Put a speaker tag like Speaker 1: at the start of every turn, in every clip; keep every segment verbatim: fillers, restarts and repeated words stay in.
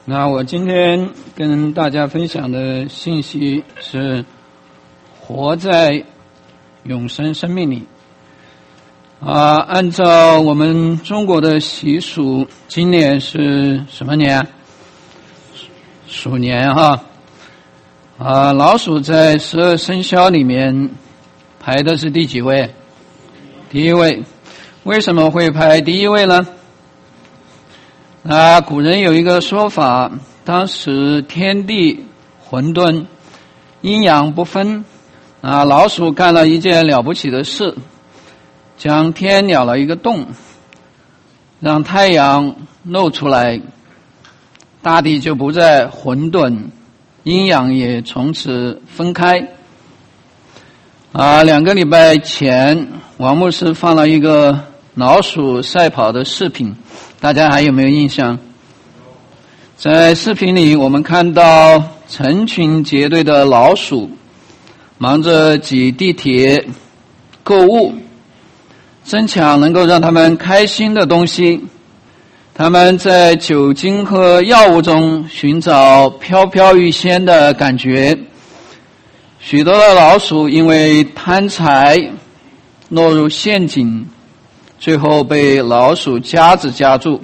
Speaker 1: 那我今天跟大家分享的信息是活在永生生命里啊。按照我们中国的习俗，今年是什么年？鼠年哈啊。老鼠在十二生肖里面排的是第几位？第一位。为什么会排第一位呢？啊，古人有一个说法，当时天地混沌，阴阳不分啊。老鼠干了一件了不起的事，将天鸟了一个洞，让太阳露出来，大地就不再混沌，阴阳也从此分开啊。两个礼拜前，王牧师放了一个老鼠赛跑的视频，大家还有没有印象？在视频里，我们看到成群结队的老鼠忙着挤地铁、购物，争抢能够让他们开心的东西。他们在酒精和药物中寻找飘飘欲仙的感觉。许多的老鼠因为贪财落入陷阱，最后被老鼠夹子夹住。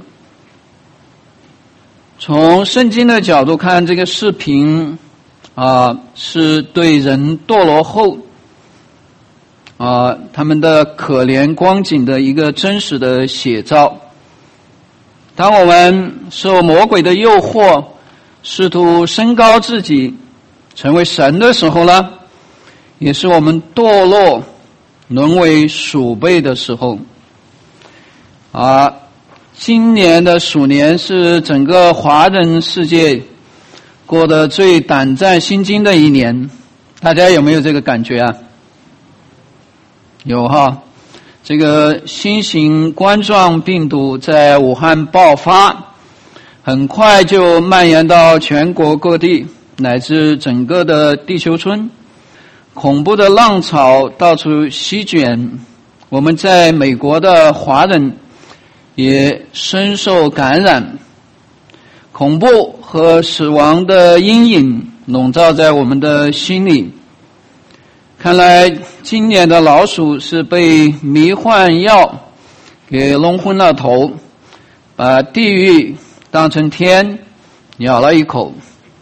Speaker 1: 从圣经的角度看，这个视频啊，是对人堕落后啊他们的可怜光景的一个真实的写照。当我们受魔鬼的诱惑，试图升高自己，成为神的时候呢，也是我们堕落沦为鼠辈的时候啊。今年的鼠年是整个华人世界过得最胆战心惊的一年，大家有没有这个感觉啊？有哈。这个新型冠状病毒在武汉爆发，很快就蔓延到全国各地乃至整个的地球村，恐怖的浪潮到处席卷，我们在美国的华人也深受感染，恐怖和死亡的阴影笼罩在我们的心里。看来今年的老鼠是被迷幻药给弄昏了头，把地狱当成天咬了一口。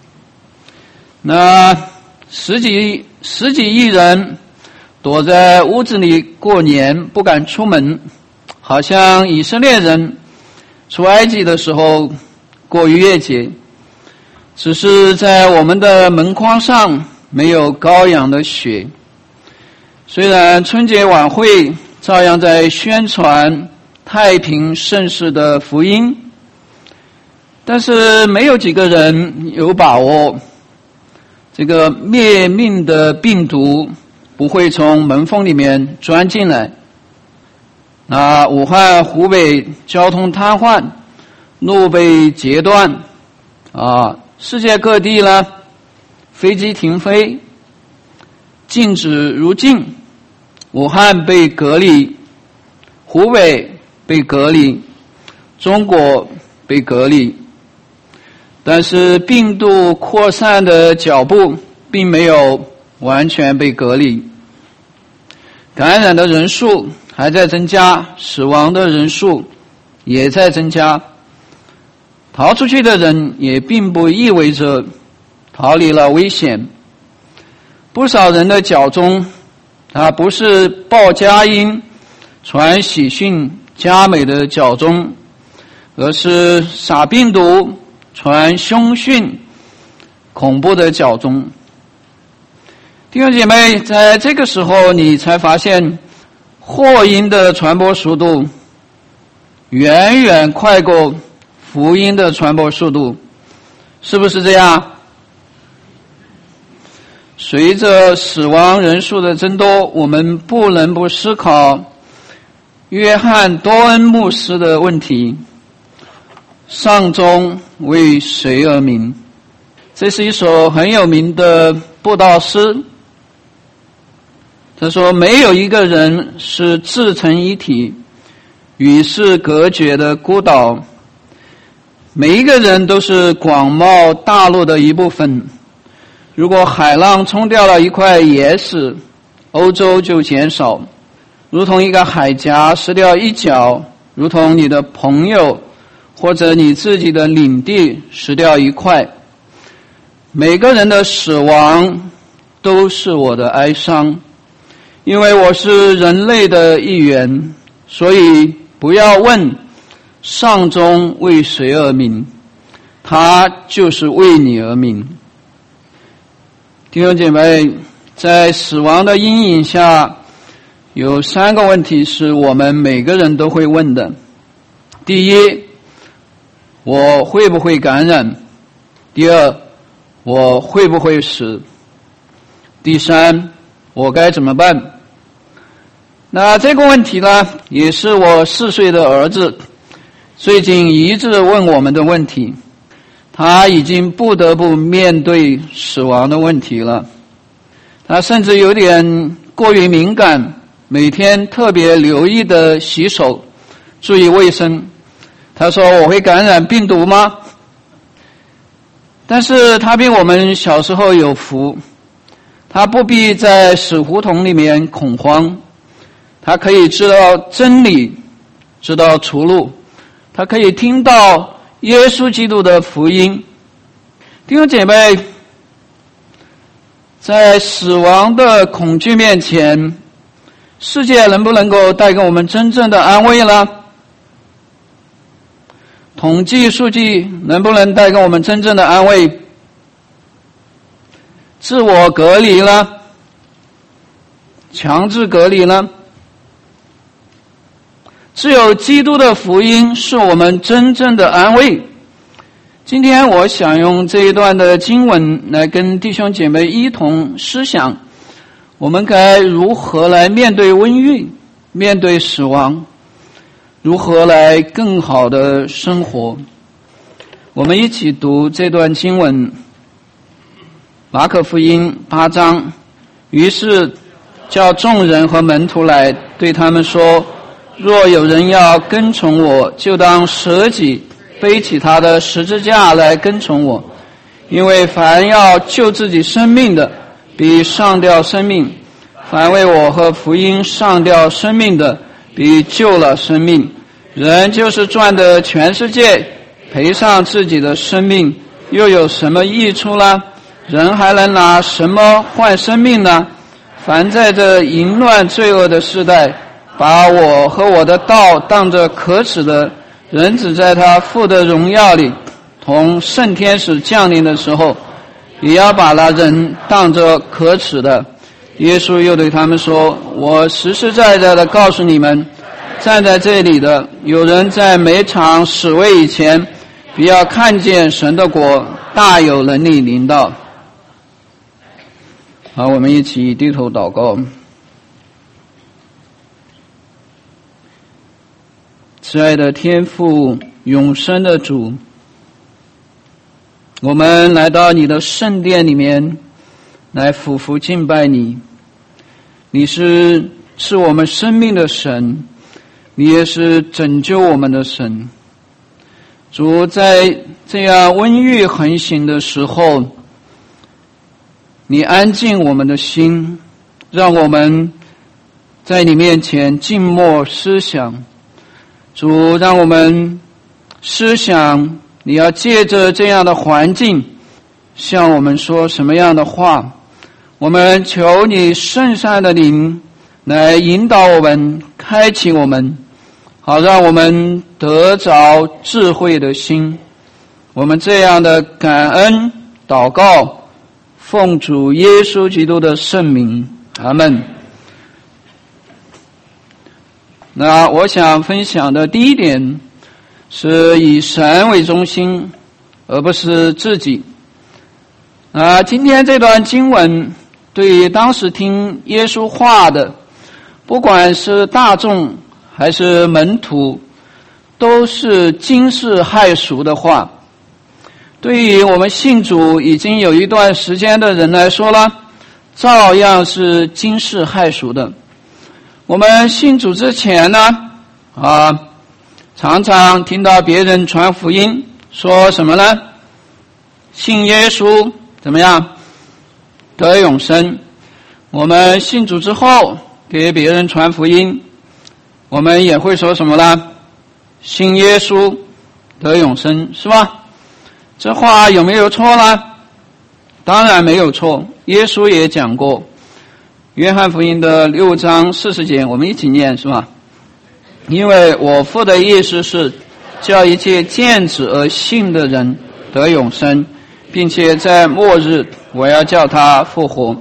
Speaker 1: 那十几十几亿人躲在屋子里过年，不敢出门，好像以色列人出埃及的时候过逾越节，只是在我们的门框上没有羔羊的血。虽然春节晚会照样在宣传太平盛世的福音，但是没有几个人有把握，这个灭命的病毒不会从门缝里面钻进来。那武汉、湖北交通瘫痪，路被截断啊，世界各地呢飞机停飞，禁止入境。武汉被隔离，湖北被隔离，中国被隔离，但是病毒扩散的脚步并没有完全被隔离，感染的人数还在增加，死亡的人数也在增加。逃出去的人也并不意味着逃离了危险。不少人的脚中啊，不是报佳音传喜讯佳美的脚中，而是撒病毒传凶讯恐怖的脚中。弟兄姐妹，在这个时候你才发现祸音的传播速度远远快过福音的传播速度，是不是这样？随着死亡人数的增多，我们不能不思考约翰多恩牧师的问题：丧钟为谁而鸣？这是一首很有名的布道诗。他说，没有一个人是自成一体与世隔绝的孤岛， 每一个人都是广袤大陆的一部分。如果海浪冲掉了一块岩石，欧洲就减少，如同一个海峡失掉一角，如同你的朋友或者你自己的领地失掉一块。每个人的死亡都是我的哀伤，因为我是人类的一员，所以不要问上中为谁而鸣，他就是为你而鸣。弟兄姐妹，在死亡的阴影下，有三个问题是我们每个人都会问的。第一，我会不会感染？第二，我会不会死？第三，我该怎么办？那这个问题呢，也是我四岁的儿子最近一直问我们的问题。他已经不得不面对死亡的问题了，他甚至有点过于敏感，每天特别留意的洗手，注意卫生。他说，我会感染病毒吗？但是他比我们小时候有福，他不必在死胡同里面恐慌，他可以知道真理，知道出路，他可以听到耶稣基督的福音。弟兄姐妹，在死亡的恐惧面前，世界能不能够带给我们真正的安慰呢？统计数据能不能带给我们真正的安慰？自我隔离呢？强制隔离呢？只有基督的福音是我们真正的安慰。今天我想用这一段的经文来跟弟兄姐妹一同思想，我们该如何来面对瘟疫，面对死亡，如何来更好的生活。我们一起读这段经文，马可福音八章。于是叫众人和门徒来，对他们说，若有人要跟从我，就当舍己，背起他的十字架来跟从我。因为凡要救自己生命的，必上吊生命；凡为我和福音上吊生命的，必救了生命。人就是赚得全世界，赔上自己的生命，又有什么益处呢？人还能拿什么换生命呢？凡在这淫乱罪恶的时代，把我和我的道当作可耻的，人只在他父的荣耀里同圣天使降临的时候，也要把那人当作可耻的。耶稣又对他们说，我实实在在的告诉你们，站在这里的有人在每场死位以前，必要看见神的国大有能力临到。好，我们一起低头祷告。慈爱的天父，永生的主，我们来到你的圣殿里面，来俯伏敬拜你。你是是我们生命的神，你也是拯救我们的神。主，在这样瘟疫横行的时候，你安静我们的心，让我们在你面前静默思想。主，让我们思想你要借着这样的环境向我们说什么样的话。我们求你圣善的灵来引导我们，开启我们，好让我们得着智慧的心。我们这样的感恩祷告，奉主耶稣基督的圣名，阿们。那我想分享的第一点是以神为中心，而不是自己。啊，今天这段经文对于当时听耶稣话的，不管是大众还是门徒，都是惊世骇俗的话。对于我们信主已经有一段时间的人来说呢，照样是惊世骇俗的。我们信主之前呢，啊，常常听到别人传福音， 说什么呢？信耶稣怎么样？得永生。我们信主之后给别人传福音，我们也会说什么呢？信耶稣得永生，是吧？这话有没有错呢？当然没有错。耶稣也讲过，约翰福音的六章四十节，我们一起念，是吧？因为我父的意思是叫一切见子而信的人得永生，并且在末日我要叫他复活。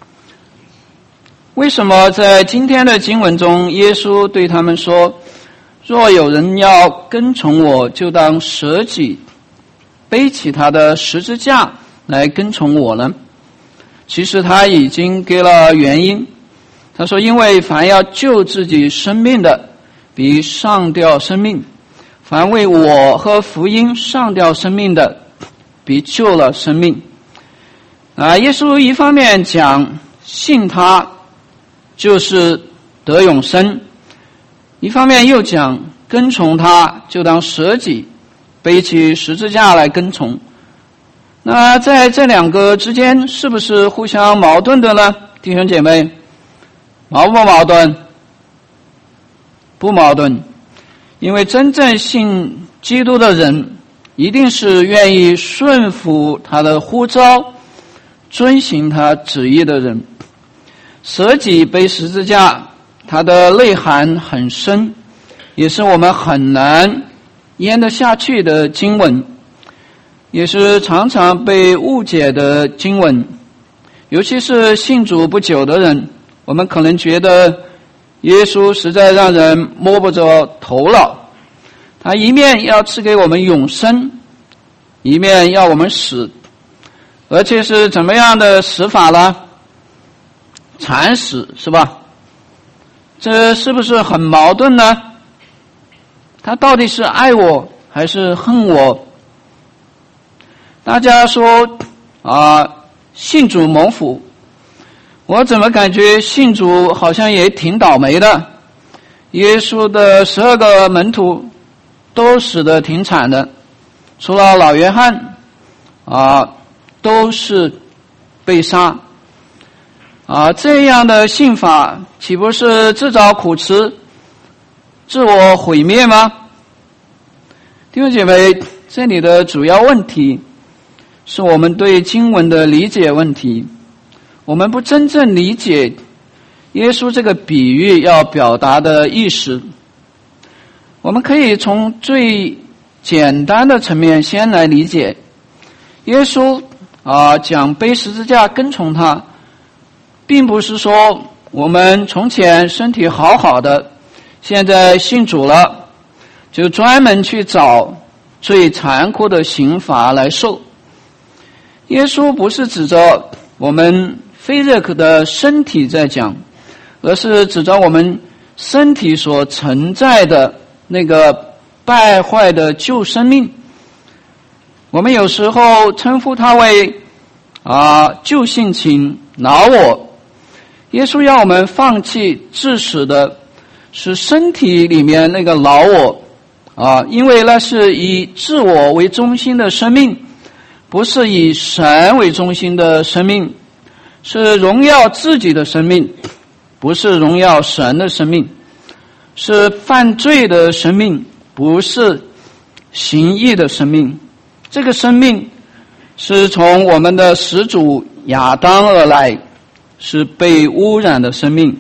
Speaker 1: 为什么在今天的经文中，耶稣对他们说，若有人要跟从我，就当舍己，背起他的十字架来跟从我呢？其实他已经给了原因。他说，因为凡要救自己生命的，必上吊生命；凡为我和福音上吊生命的，必救了生命。啊，耶稣一方面讲信他就是得永生，一方面又讲跟从他就当舍己，背起十字架来跟从。那在这两个之间是不是互相矛盾的呢？弟兄姐妹，矛不矛盾？不矛盾。因为真正信基督的人一定是愿意顺服他的呼召，遵行他旨意的人。舍己背十字架，它的内涵很深，也是我们很难咽得下去的经文，也是常常被误解的经文。尤其是信主不久的人，我们可能觉得耶稣实在让人摸不着头脑，他一面要赐给我们永生，一面要我们死，而且是怎么样的死法呢？惨死，是吧？这是不是很矛盾呢？他到底是爱我还是恨我？大家说啊，信主蒙福，我怎么感觉信主好像也挺倒霉的？耶稣的十二个门徒都死得挺惨的，除了老约翰啊，都是被杀。啊，这样的信法岂不是自找苦吃，自我毁灭吗？弟兄姐妹，这里的主要问题是我们对经文的理解问题，我们不真正理解耶稣这个比喻要表达的意思。我们可以从最简单的层面先来理解，耶稣啊讲背十字架跟从他，并不是说我们从前身体好好的，现在信主了，就专门去找最残酷的刑罚来受。耶稣不是指着我们非热克的身体在讲，而是指着我们身体所存在的那个败坏的旧生命。我们有时候称呼它为啊旧性情、老我。耶稣要我们放弃致死的是身体里面那个老我啊，因为那是以自我为中心的生命，不是以神为中心的生命，是荣耀自己的生命，不是荣耀神的生命，是犯罪的生命，不是行义的生命。这个生命是从我们的始祖亚当而来，是被污染的生命。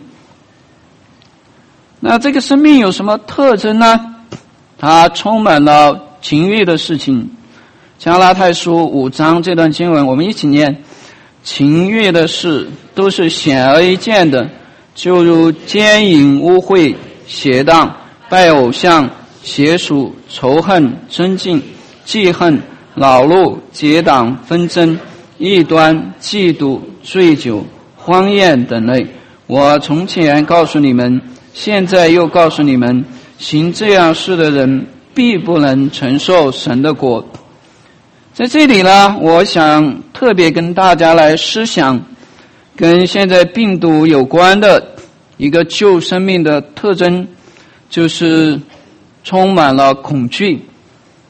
Speaker 1: 那这个生命有什么特征呢？它充满了情欲的事情。加拉太书五章这段经文我们一起念，情欲的事都是显而易见的，就如奸淫、污秽、邪荡、拜偶像、邪术、仇恨、争竞、记恨、恼怒、结党、纷争、异端、嫉妒、醉酒、荒宴等类。我从前告诉你们，现在又告诉你们，行这样事的人必不能承受神的国。在这里呢，我想特别跟大家来思想跟现在病毒有关的一个旧生命的特征，就是充满了恐惧。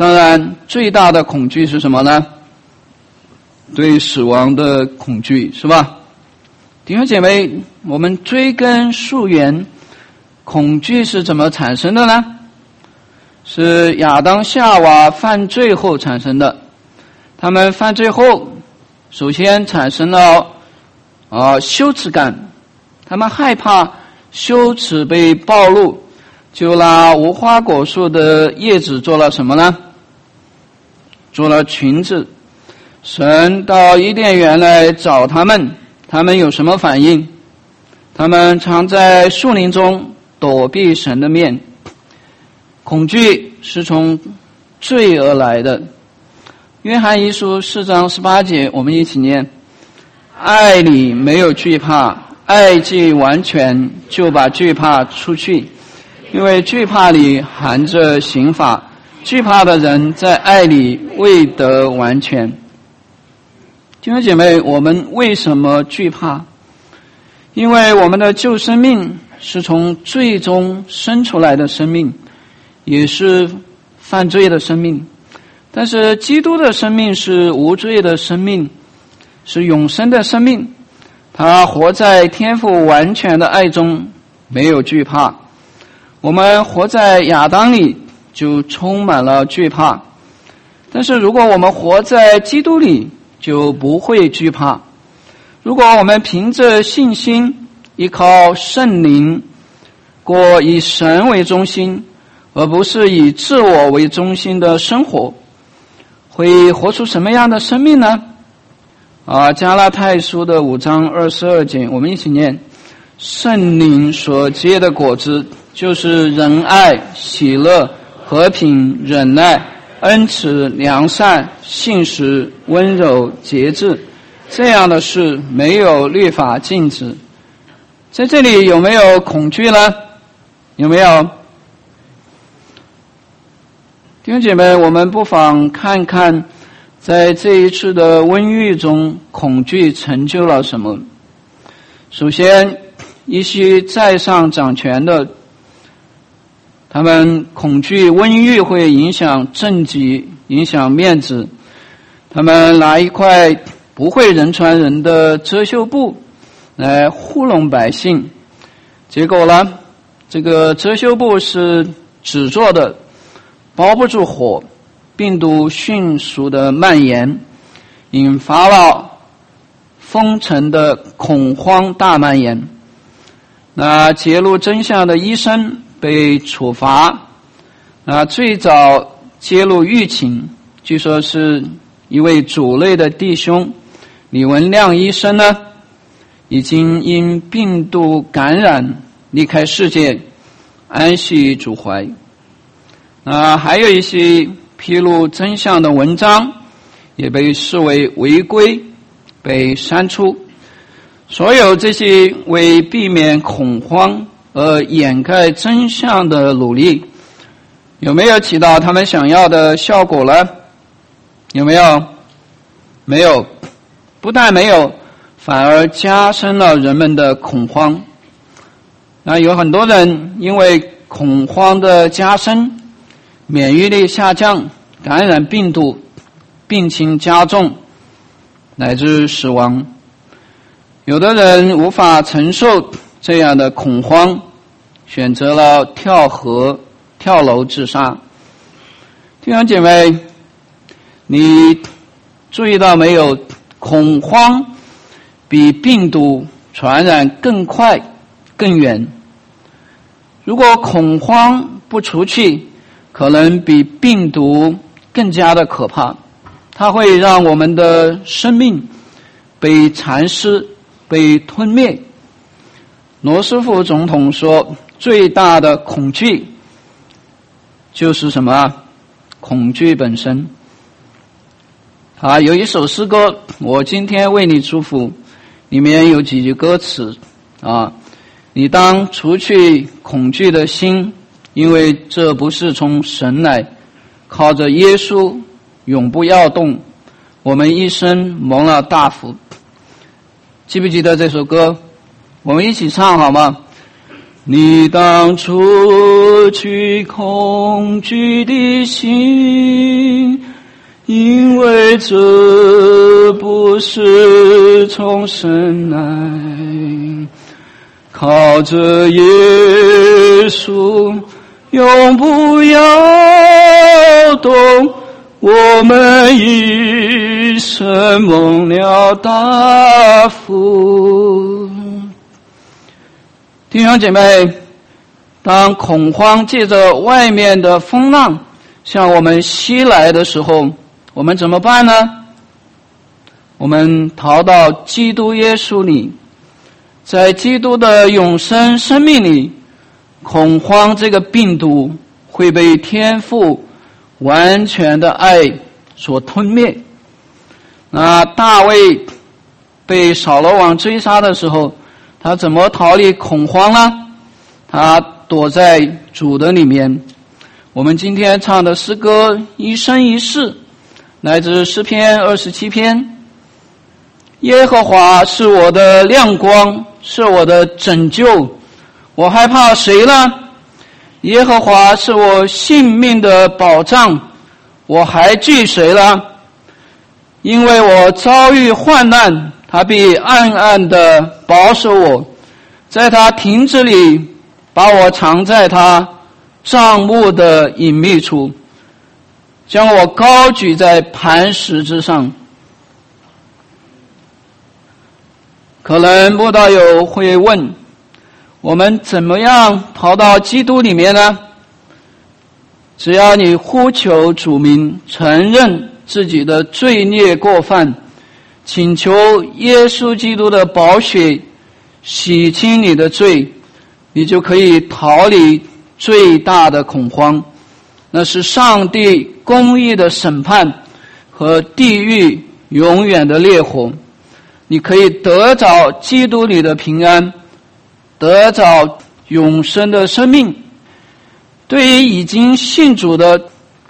Speaker 1: 当然，最大的恐惧是什么呢？对死亡的恐惧，是吧？弟兄姐妹，我们追根溯源，恐惧是怎么产生的呢？是亚当夏娃犯罪后产生的。他们犯罪后，首先产生了啊羞耻感，他们害怕羞耻被暴露，就拿无花果树的叶子做了什么呢？做了裙子。神到伊甸园来找他们，他们有什么反应？他们藏在树林中躲避神的面。恐惧是从罪而来的。约翰一书四章十八节，我们一起念：爱里没有惧怕，爱既完全，就把惧怕除去，因为惧怕里含着刑罚，惧怕的人在爱里未得完全。弟兄姐妹，我们为什么惧怕？因为我们的旧生命是从罪中生出来的生命，也是犯罪的生命。但是基督的生命是无罪的生命，是永生的生命。他活在天父完全的爱中，没有惧怕。我们活在亚当里，就充满了惧怕。但是如果我们活在基督里，就不会惧怕。如果我们凭着信心，依靠圣灵，过以神为中心，而不是以自我为中心的生活，会活出什么样的生命呢？啊，加拉太书的五章二十二节，我们一起念：圣灵所结的果子，就是仁爱、喜乐、和平、忍耐、恩慈、良善、信实、温柔、节制，这样的事没有律法禁止。在这里有没有恐惧呢？有没有？弟兄姐妹，我们不妨看看在这一次的瘟疫中，恐惧成就了什么。首先，一些在上掌权的，他们恐惧瘟疫会影响政绩，影响面子，他们拿一块不会人传人的遮羞布来糊弄百姓。结果呢，这个遮羞布是纸做的，包不住火，病毒迅速的蔓延，引发了封城的恐慌大蔓延。那揭露真相的医生被处罚。那最早揭露疫情，据说是一位主内的弟兄李文亮医生呢，已经因病毒感染离开世界，安息主怀。那还有一些披露真相的文章也被视为违规，被删除。所有这些为避免恐慌而掩盖真相的努力，有没有起到他们想要的效果呢？有没有？没有。不但没有，反而加深了人们的恐慌。那有很多人因为恐慌的加深，免疫力下降，感染病毒，病情加重，乃至死亡。有的人无法承受这样的恐慌，选择了跳河、跳楼自杀。弟兄姐妹，你注意到没有？恐慌比病毒传染更快、更远。如果恐慌不除去，可能比病毒更加的可怕。它会让我们的生命被蚕食、被吞灭。罗斯福总统说，最大的恐惧就是什么？恐惧本身。啊，有一首诗歌，我今天为你祝福，里面有几句歌词啊，你当除去恐惧的心，因为这不是从神来，靠着耶稣永不要动，我们一生蒙了大福。记不记得这首歌？我们一起唱好吗？ 你当除去恐惧的心，因为这不是从神来。靠着耶稣永不摇动，我们一生蒙了大福。弟兄姐妹，当恐慌借着外面的风浪向我们袭来的时候，我们怎么办呢？我们逃到基督耶稣里，在基督的永生生命里，恐慌这个病毒会被天父完全的爱所吞灭。那大卫被扫罗王追杀的时候，他怎么逃离恐慌呢？他躲在主的里面。我们今天唱的诗歌一生一世，来自诗篇二十七篇。耶和华是我的亮光，是我的拯救，我害怕谁呢？耶和华是我性命的保障，我还惧谁呢？因为我遭遇患难，他必暗暗地保守我，在他亭子里把我藏在他帐幕的隐秘处，将我高举在磐石之上。可能慕道友会问，我们怎么样逃到基督里面呢？只要你呼求主名，承认自己的罪孽过犯，请求耶稣基督的宝血洗清你的罪，你就可以逃离最大的恐慌，那是上帝公义的审判和地狱永远的烈火。你可以得着基督里的平安，得着永生的生命。对于已经信主的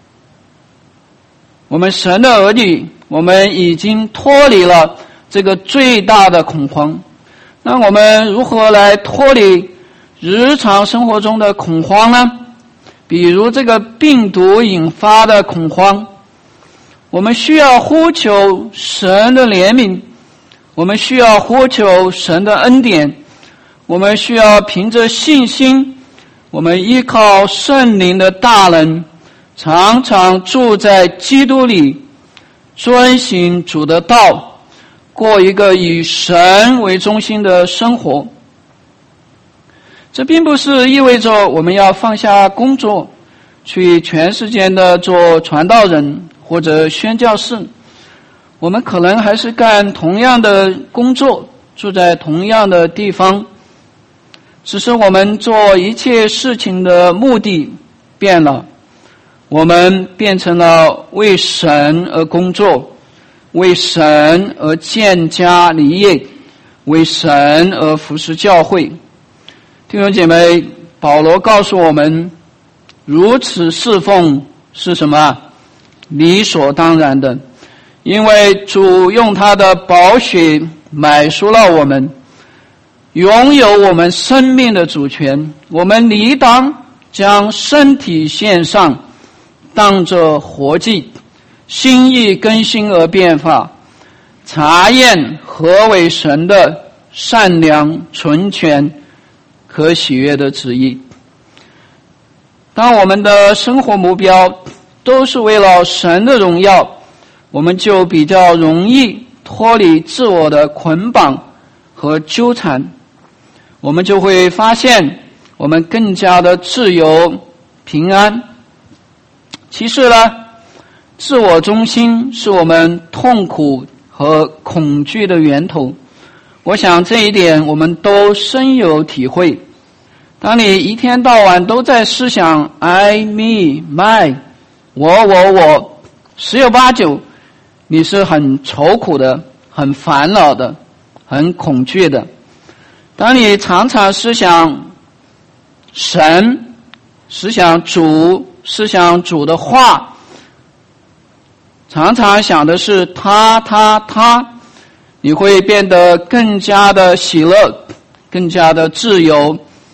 Speaker 1: 我们神的儿女，我们已经脱离了这个最大的恐慌。那我们如何来脱离日常生活中的恐慌呢？比如这个病毒引发的恐慌，我们需要呼求神的怜悯，我们需要呼求神的恩典，我们需要凭着信心，我们依靠圣灵的大能，常常住在基督里，遵行主的道，过一个以神为中心的生活。这并不是意味着我们要放下工作，去全世界的做传道人或者宣教士。我们可能还是干同样的工作，住在同样的地方，只是我们做一切事情的目的变了。我们变成了为神而工作，为神而建家立业，为神而服侍教会。弟兄姐妹，保罗告诉我们，如此侍奉是什么？理所当然的。因为主用他的宝血买赎了我们，拥有我们生命的主权，我们理当将身体献上，当作活祭，心意更新而变化，查验何为神的善良、纯全、可喜悦的旨意。当我们的生活目标都是为了神的荣耀，我们就比较容易脱离自我的捆绑和纠缠，我们就会发现我们更加的自由平安。其次呢，自我中心是我们痛苦和恐惧的源头，我想这一点我们都深有体会。当你一天到晚都在思想 I, me, my, 我我我，十有八九你是很愁苦的，很烦恼的，很恐惧的。当你常常思想神，思想主，思想主的话，常常想的是他他他，你会变得更加的喜乐，更加的自由，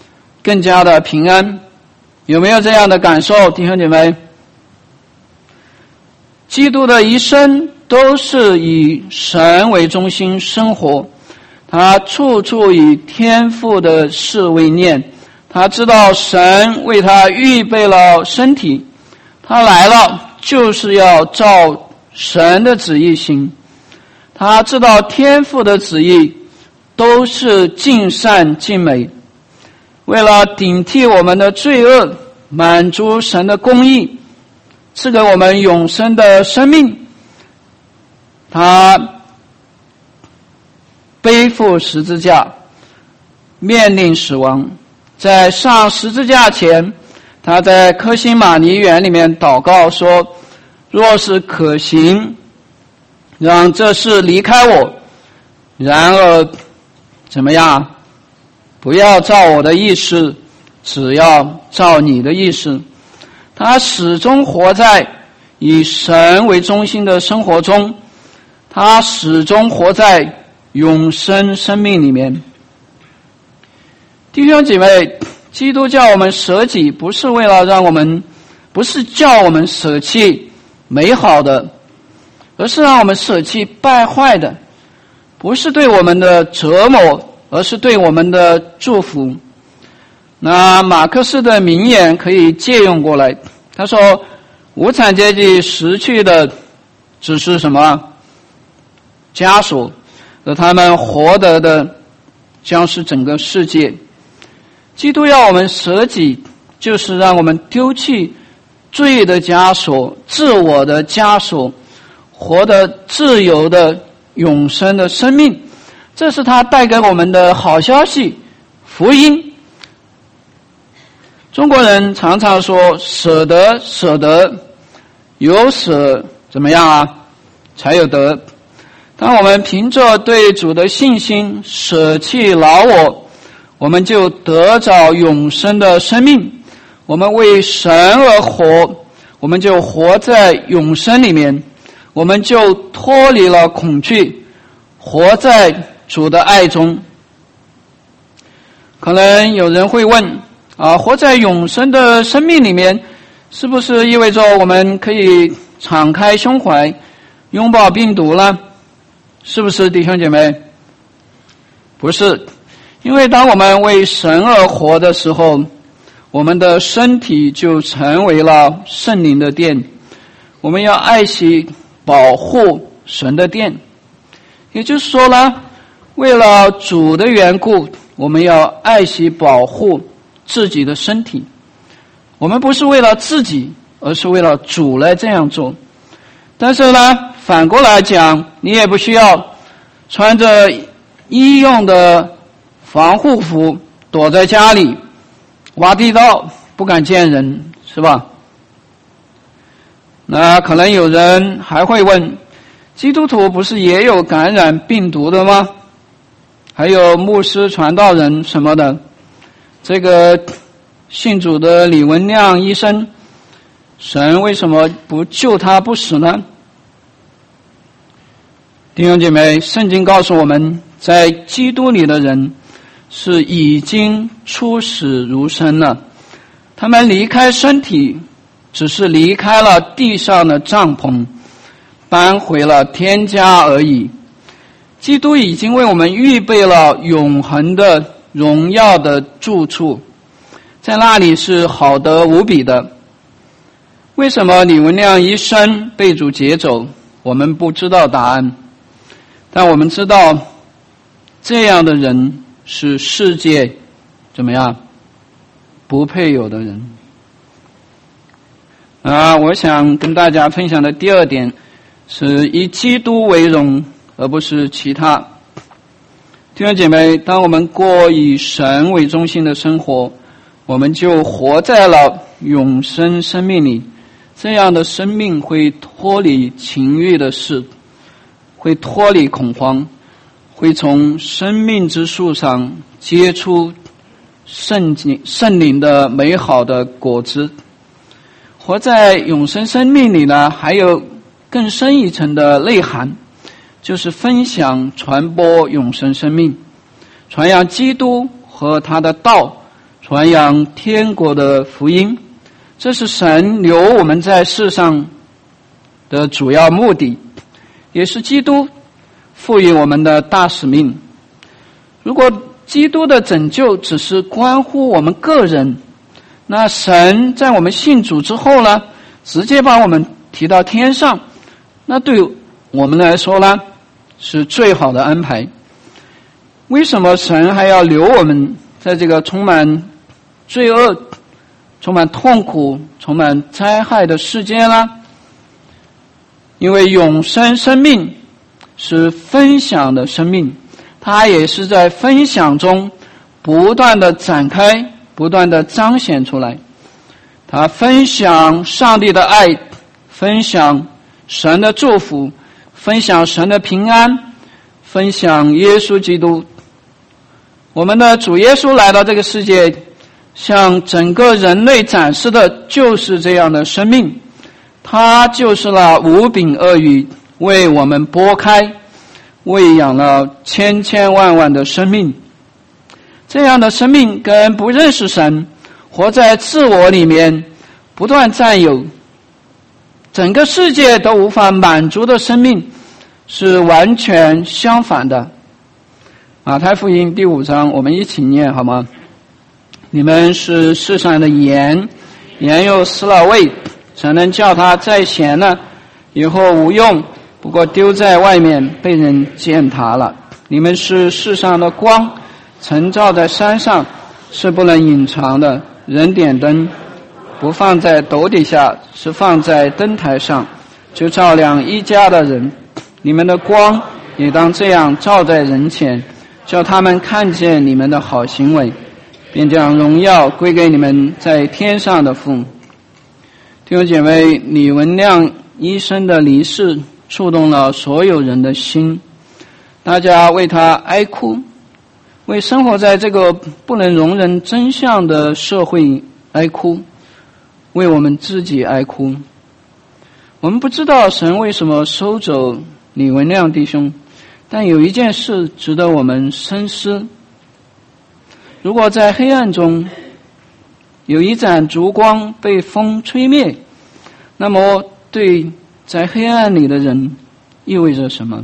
Speaker 1: 更加的平安。有没有这样的感受，弟兄姐妹？基督的一生都是以神为中心生活，他处处以天父的事为念，他知道神为他预备了身体，他来了就是要照神的旨意行，他知道天父的旨意都是尽善尽美，为了顶替我们的罪恶，满足神的公义，赐给我们永生的生命，他背负十字架，面临死亡。在上十字架前，他在科西玛尼园里面祷告说，若是可行，让这事离开我，然而怎么样？不要照我的意思，只要照你的意思。他始终活在以神为中心的生活中，他始终活在永生生命里面。弟兄姐妹，基督叫我们舍己，不是为了让我们，不是叫我们舍弃美好的，而是让我们舍弃败坏的，不是对我们的折磨，而是对我们的祝福。那马克思的名言可以借用过来，他说，无产阶级失去的只是什么？枷锁，而他们获得的将是整个世界。基督要我们舍己，就是让我们丢弃罪的枷锁，自我的枷锁，活得自由的永生的生命。这是他带给我们的好消息，福音。中国人常常说舍得舍得，有舍怎么样啊？才有得。当我们凭着对主的信心舍弃老我，我们就得着永生的生命。我们为神而活，我们就活在永生里面，我们就脱离了恐惧，活在主的爱中。可能有人会问啊，活在永生的生命里面，是不是意味着我们可以敞开胸怀，拥抱病毒呢？是不是，弟兄姐妹？不是，因为当我们为神而活的时候，我们的身体就成为了圣灵的殿，我们要爱惜保护神的殿。也就是说呢，为了主的缘故，我们要爱惜保护自己的身体。我们不是为了自己，而是为了主来这样做。但是呢，反过来讲，你也不需要穿着医用的防护服躲在家里挖地道，不敢见人，是吧？那可能有人还会问，基督徒不是也有感染病毒的吗？还有牧师传道人什么的，这个信主的李文亮医生，神为什么不救他不死呢？弟兄姐妹，圣经告诉我们，在基督里的人是已经出死如生了，他们离开身体，只是离开了地上的帐篷，搬回了天家而已。基督已经为我们预备了永恒的荣耀的住处，在那里是好得无比的。为什么李文亮医生被主劫走，我们不知道答案，但我们知道这样的人是世界怎么样不配有的人啊！我想跟大家分享的第二点是以基督为荣，而不是其他。弟兄姐妹，当我们过以神为中心的生活，我们就活在了永生生命里。这样的生命会脱离情欲的事，会脱离恐慌，会从生命之树上结出圣灵圣灵的美好的果子。活在永生生命里呢，还有更深一层的内涵，就是分享传播永生生命，传扬基督和他的道， 传扬天国的福音，这是神留我们在世上的主要目的，也是基督赋予我们的大使命。如果基督的拯救只是关乎我们个人，那神在我们信主之后呢，直接把我们提到天上，那对我们来说呢，是最好的安排。为什么神还要留我们在这个充满罪恶、充满痛苦、充满灾害的世界呢？因为永生生命是分享的生命，它也是在分享中不断的展开，不断的彰显出来。它分享上帝的爱，分享神的祝福，分享神的平安，分享耶稣基督。我们的主耶稣来到这个世界，向整个人类展示的就是这样的生命。他就是那五饼二鱼，为我们拨开，喂养了千千万万的生命。这样的生命跟不认识神，活在自我里面，不断占有，整个世界都无法满足的生命，是完全相反的。马太福音第五章，我们一起念好吗？你们是世上的盐，盐又失了味，怎能叫它再咸呢？以后无用，不过丢在外面，被人践踏了。你们是世上的光，晨照在山上，是不能隐藏的。人点灯，不放在斗底下，是放在灯台上，就照亮一家的人。你们的光也当这样照在人前，叫他们看见你们的好行为，便将荣耀归给你们在天上的父。弟兄姐妹，李文亮医生的离世触动了所有人的心，大家为他哀哭，为生活在这个不能容忍真相的社会哀哭，为我们自己哀哭。我们不知道神为什么收走李文亮弟兄，但有一件事值得我们深思。如果在黑暗中有一盏烛光被风吹灭，那么对在黑暗里的人意味着什么？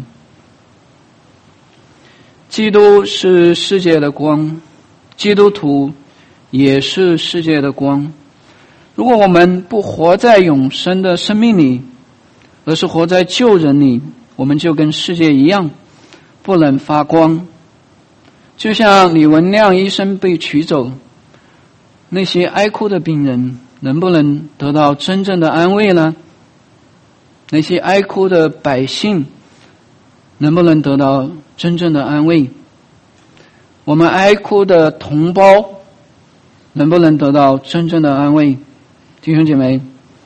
Speaker 1: 基督是世界的光，基督徒也是世界的光。如果我们不活在永生的生命里，而是活在旧人里，我们就跟世界一样，不能发光。就像李文亮医生被取走，那些哀哭的病人能不能得到真正的安慰呢？那些哀哭的百姓能不能得到真正的安慰？我们哀哭的同胞能不能得到真正的安慰？弟兄姐妹，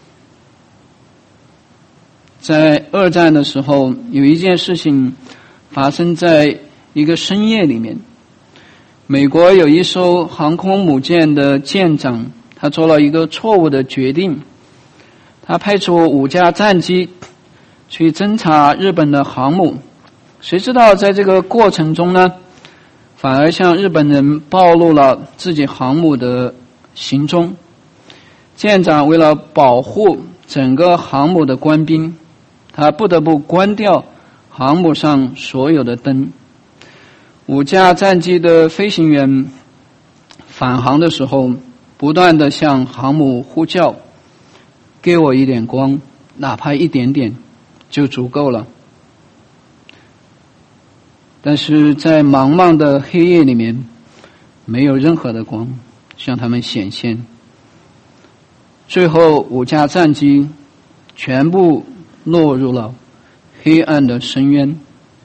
Speaker 1: 在二战的时候，有一件事情发生在一个深夜里面。美国有一艘航空母舰的舰长，他做了一个错误的决定，他派出五架战机去侦察日本的航母，谁知道在这个过程中呢，反而向日本人暴露了自己航母的行踪。舰长为了保护整个航母的官兵，他不得不关掉航母上所有的灯。五架战机的飞行员返航的时候，不断地向航母呼叫，给我一点光，哪怕一点点就足够了。但是在茫茫的黑夜里面，没有任何的光向他们显现。最后五架战机全部落入了黑暗的深渊。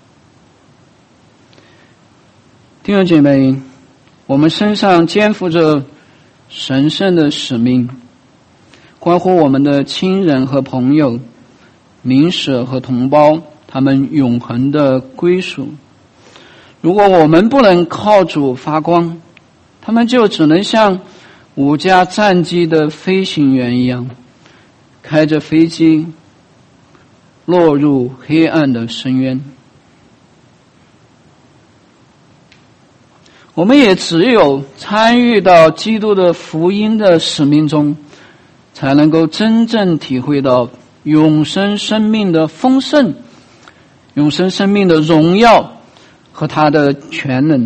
Speaker 1: 弟兄姐妹，我们身上肩负着神圣的使命，关乎我们的亲人和朋友、邻舍和同胞，他们永恒的归属。如果我们不能靠主发光，他们就只能像五架战机的飞行员一样，开着飞机落入黑暗的深渊。 我们也只有参与到基督的福音的使命中，才能够真正体会到永生生命的丰盛，永生生命的荣耀和他的全能。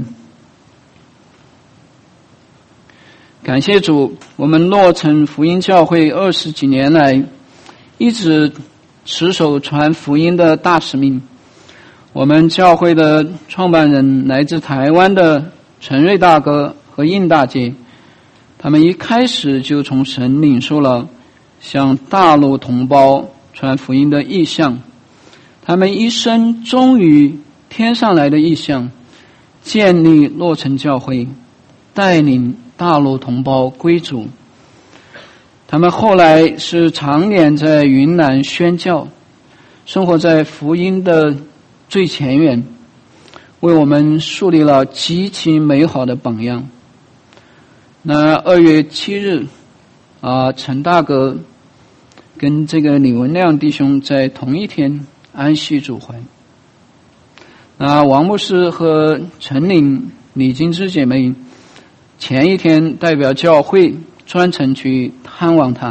Speaker 1: 感谢主，我们洛城福音教会二十几年来一直持守传福音的大使命。我们教会的创办人来自台湾的陈瑞大哥和应大姐，他们一开始就从神领受了向大陆同胞传福音的意向，他们一生忠于天上来的意向，建立洛城教会，带领大陆同胞归主。他们后来是常年在云南宣教，生活在福音的最前沿，为我们树立了极其美好的榜样。那二月七日啊，陈大哥跟这个李文亮弟兄在同一天安息主怀。那王牧师和陈岭、李金枝姐妹前一天代表教会专程去探望他。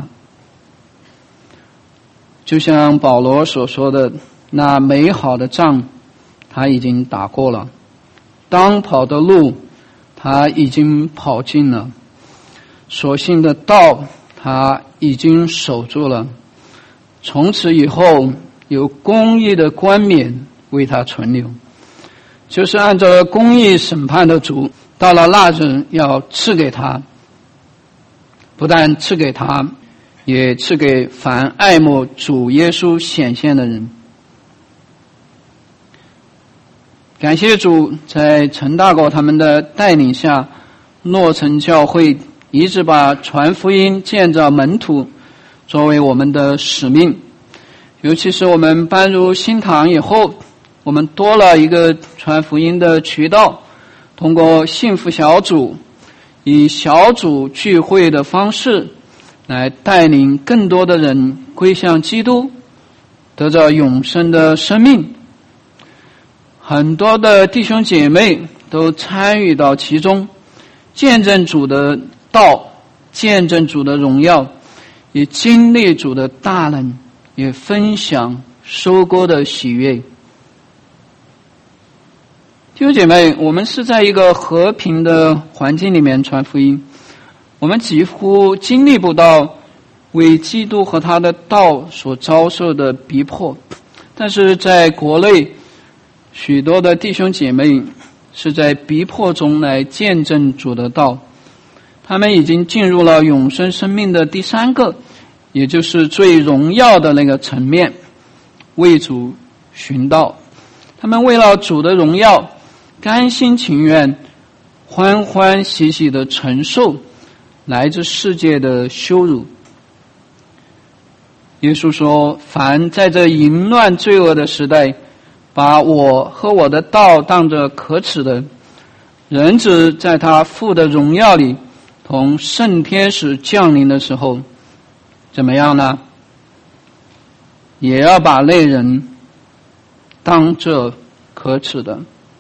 Speaker 1: 就像保罗所说的，那美好的仗他已经打过了，当跑的路他已经跑尽了，所信的道他已经守住了，从此以后有公义的冠冕为他存留，就是按照公义审判的主，到了那日要赐给他，不但赐给他，也赐给凡爱慕主耶稣显现的人。感谢主，在陈大哥他们的带领下，洛城教会一直把传福音、建造门徒作为我们的使命。尤其是我们搬入新堂以后，我们多了一个传福音的渠道，通过幸福小组，以小组聚会的方式来带领更多的人归向基督，得到永生的生命。很多的弟兄姐妹都参与到其中，见证主的道，见证主的荣耀，也经历主的大能，也分享收割的喜悦。弟兄姐妹，我们是在一个和平的环境里面传福音，我们几乎经历不到为基督和他的道所遭受的逼迫，但是在国内许多的弟兄姐妹是在逼迫中来见证主的道，他们已经进入了永生生命的第三个，也就是最荣耀的那个层面，为主寻道。他们为了主的荣耀，甘心情愿欢欢喜喜地承受来自世界的羞辱。耶稣说，凡在这淫乱罪恶的时代把我和我的道当作可耻的，人子在他父的荣耀里同圣天使降临的时候怎么样呢？也要把那人当作可耻的。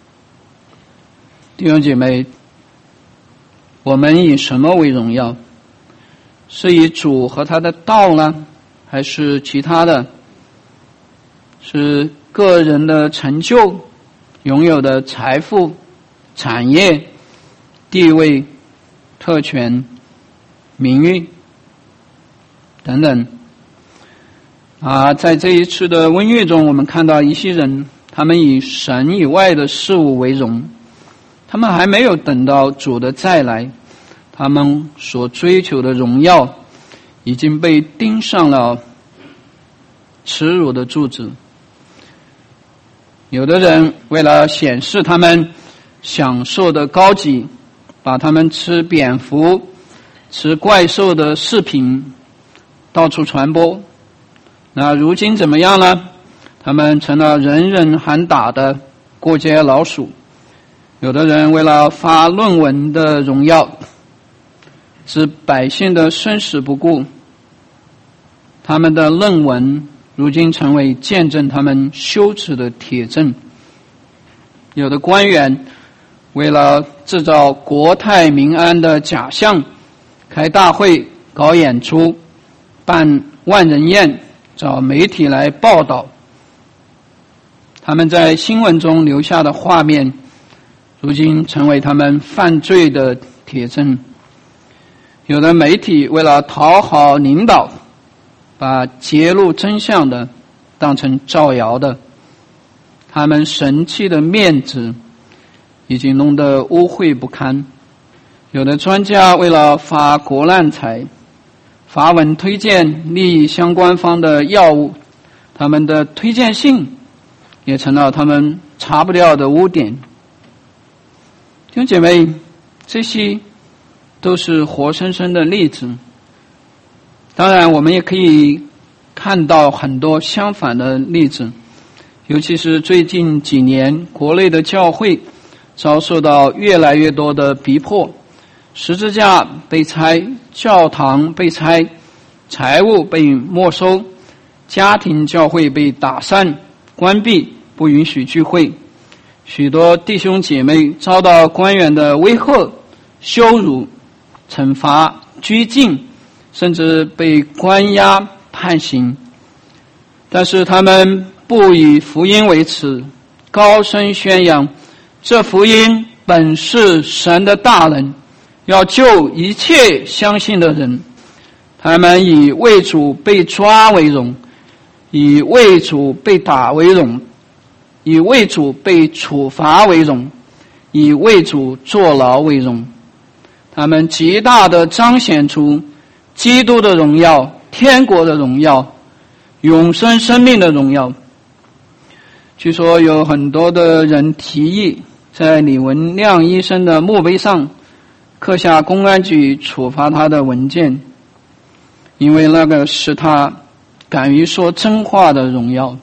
Speaker 1: 弟兄姐妹，我们以什么为荣耀？是以主和他的道呢，还是其他的？是个人的成就，拥有的财富、产业、地位、特权、名誉等等。啊，在这一次的瘟疫中，我们看到一些人，他们以神以外的事物为荣，他们还没有等到主的再来，他们所追求的荣耀已经被钉上了耻辱的柱子。有的人为了显示他们享受的高级，把他们吃蝙蝠、吃怪兽的视频到处传播。那如今怎么样呢？他们成了人人喊打的过街老鼠。有的人为了发论文的荣耀，置百姓的生死不顾，他们的论文如今成为见证他们羞耻的铁证。有的官员为了制造国泰民安的假象，开大会、搞演出、办万人宴，找媒体来报道。他们在新闻中留下的画面，如今成为他们犯罪的铁证。有的媒体为了讨好领导，把揭露真相的当成造谣的，他们神气的面子已经弄得污秽不堪。有的专家为了发国难财，发文推荐利益相关方的药物，他们的推荐信也成了他们查不掉的污点。弟兄姐妹，这些都是活生生的例子。当然我们也可以看到很多相反的例子，尤其是最近几年国内的教会遭受到越来越多的逼迫，十字架被拆，教堂被拆，财物被没收，家庭教会被打散关闭，不允许聚会，许多弟兄姐妹遭到官员的威吓、羞辱、惩罚、拘禁，甚至被关押判刑。但是他们不以福音为耻，高声宣扬这福音本是神的大能，要救一切相信的人。他们以为主被抓为荣，以为主被打为荣，以为主被处罚为荣，以为主坐牢为荣。他们极大地彰显出基督的荣耀、天国的荣耀、永生生命的荣耀。据说有很多的人提议在李文亮医生的墓碑上刻下公安局处罚他的文件，因为那个是他敢于说真话的荣耀。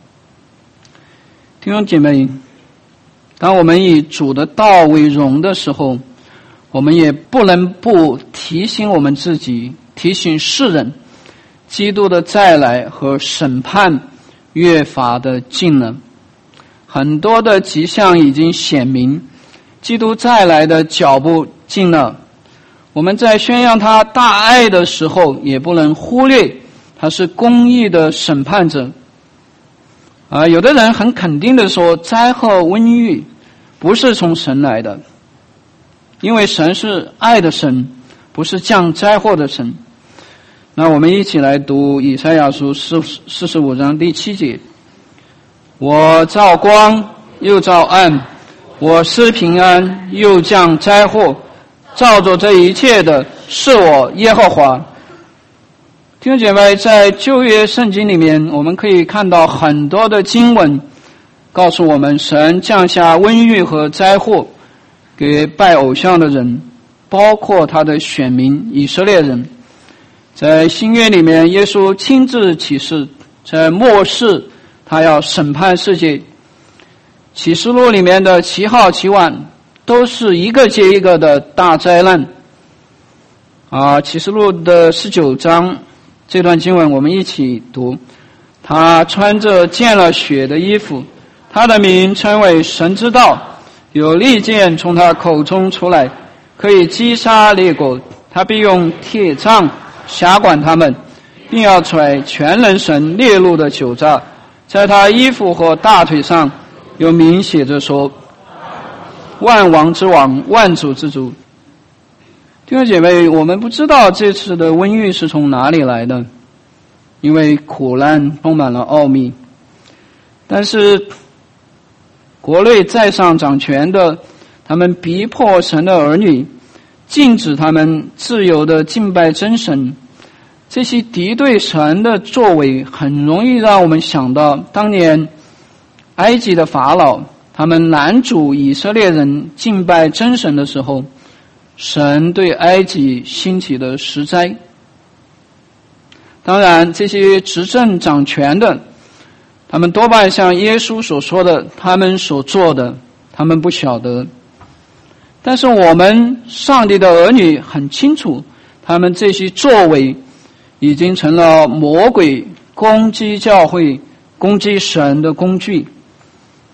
Speaker 1: 弟兄姐妹，当我们以主的道为荣的时候，我们也不能不提醒我们自己，提醒世人，基督的再来和审判越发的近了。很多的迹象已经显明，基督再来的脚步近了。我们在宣扬他大爱的时候，也不能忽略他是公义的审判者。啊，有的人很肯定的说，灾祸瘟疫不是从神来的，因为神是爱的神，不是降灾祸的神。那我们一起来读以赛亚书四十五章第七节：我造光，又造暗，我施平安，又降灾祸，照着这一切的是我耶和华。弟兄姐妹，在旧约圣经里面，我们可以看到很多的经文告诉我们，神降下瘟疫和灾祸给拜偶像的人，包括他的选民以色列人。在新约里面，耶稣亲自启示，在末世他要审判世界。启示录里面的七号七晚都是一个接一个的大灾难啊！启示录的十九章这段经文我们一起读：他穿着溅了血的衣服，他的名称为神之道，有利剑从他口中出来，可以击杀列国，他必用铁杖辖管他们，并要踹全能神烈怒的酒榨。在他衣服和大腿上有名写着说：万王之王，万主之主。弟兄姐妹，我们不知道这次的瘟疫是从哪里来的，因为苦难充满了奥秘。但是国内在上掌权的，他们逼迫神的儿女，禁止他们自由的敬拜真神。这些敌对神的作为很容易让我们想到当年埃及的法老，他们拦阻以色列人敬拜真神的时候，神对埃及兴起的十灾。当然这些执政掌权的，他们多半像耶稣所说的，他们所做的他们不晓得。但是我们上帝的儿女很清楚，他们这些作为已经成了魔鬼攻击教会、攻击神的工具。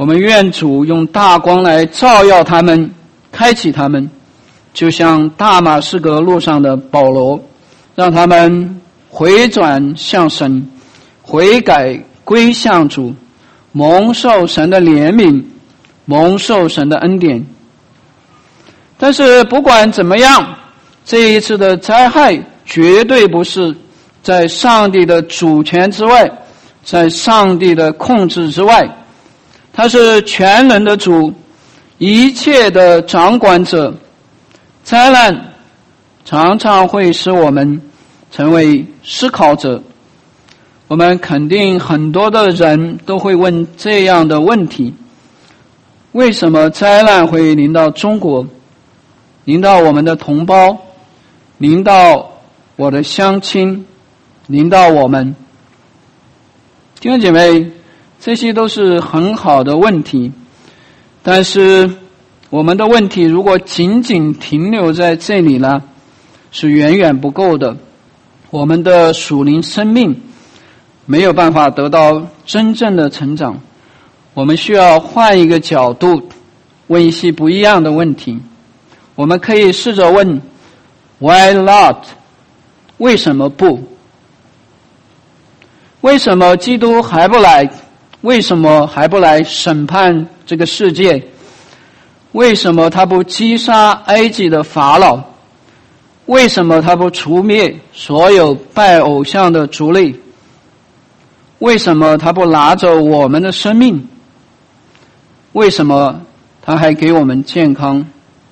Speaker 1: 我们愿主用大光来照耀他们，开启他们，就像大马士革路上的保罗，让他们回转向神，悔改归向主，蒙受神的怜悯，蒙受神的恩典。但是不管怎么样，这一次的灾害绝对不是在上帝的主权之外，在上帝的控制之外，他是全能的主，一切的掌管者。灾难常常会使我们成为思考者。我们肯定很多的人都会问这样的问题：为什么灾难会临到中国，临到我们的同胞，临到我的乡亲，临到我们？弟兄姐妹，这些都是很好的问题，但是我们的问题如果仅仅停留在这里呢，是远远不够的。我们的属灵生命没有办法得到真正的成长，我们需要换一个角度，问一些不一样的问题。我们可以试着问 Why not？ 为什么不？为什么基督还不来？为什么还不来审判这个世界？为什么他不击杀埃及的法老？为什么他不除灭所有拜偶像的族类？为什么他不拿走我们的生命？为什么他还给我们健康？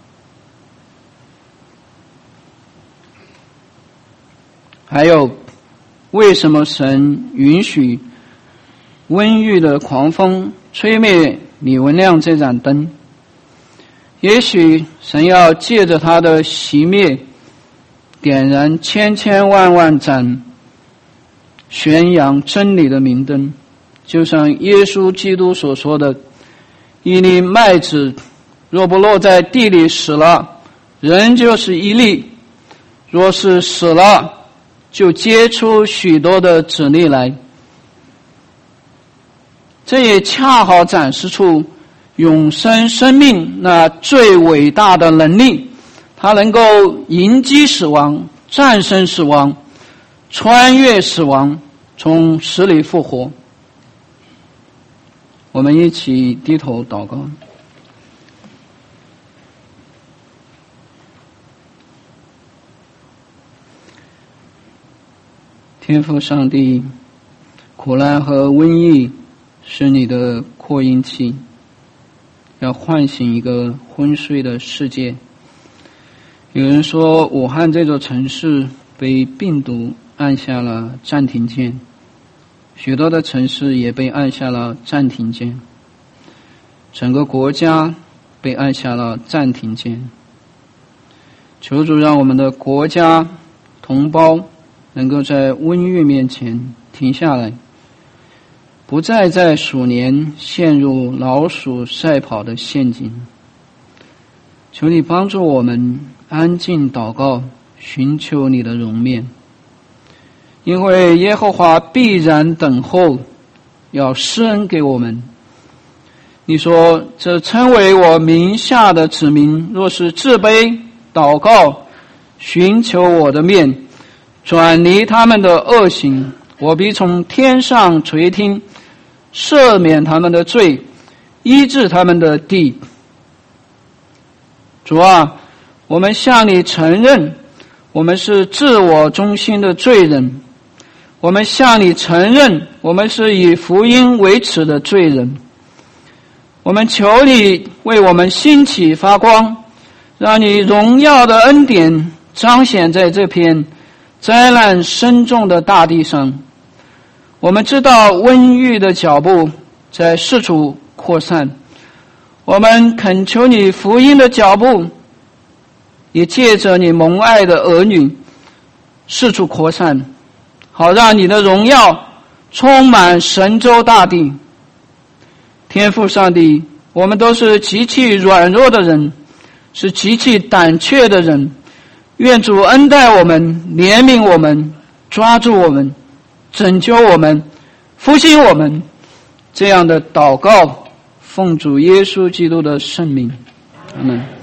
Speaker 1: 还有，为什么神允许瘟疫的狂风吹灭李文亮这盏灯？也许神要借着他的熄灭，点燃千千万万盏宣扬真理的明灯，就像耶稣基督所说的：一粒麦子若不落在地里死了，仍就是一粒；若是死了，就结出许多的子粒来。这也恰好展示出永生生命那最伟大的能力，它能够迎击死亡，战胜死亡，穿越死亡，从死里复活。我们一起低头祷告。天父上帝，苦难和瘟疫是你的扩音器，要唤醒一个昏睡的世界。有人说，武汉这座城市被病毒按下了暂停键，许多的城市也被按下了暂停键，整个国家被按下了暂停键。求主让我们的国家同胞能够在瘟疫面前停下来，不再在鼠年陷入老鼠赛跑的陷阱。求你帮助我们安静祷告，寻求你的容面，因为耶和华必然等候，要施恩给我们。你说，这称为我名下的子民，若是自卑祷告，寻求我的面，转离他们的恶行，我必从天上垂听，赦免他们的罪，医治他们的地。主啊，我们向你承认，我们是自我中心的罪人，我们向你承认，我们是以福音为耻的罪人。我们求你为我们兴起发光，让你荣耀的恩典彰显在这片灾难深重的大地上。我们知道瘟疫的脚步在四处扩散，我们恳求你福音的脚步也借着你蒙爱的儿女四处扩散，好让你的荣耀充满神州大地。天父上帝，我们都是极其软弱的人，是极其胆怯的人，愿主恩待我们，怜悯我们，抓住我们，拯救我们，复兴我们。这样的祷告奉主耶稣基督的圣名，阿们。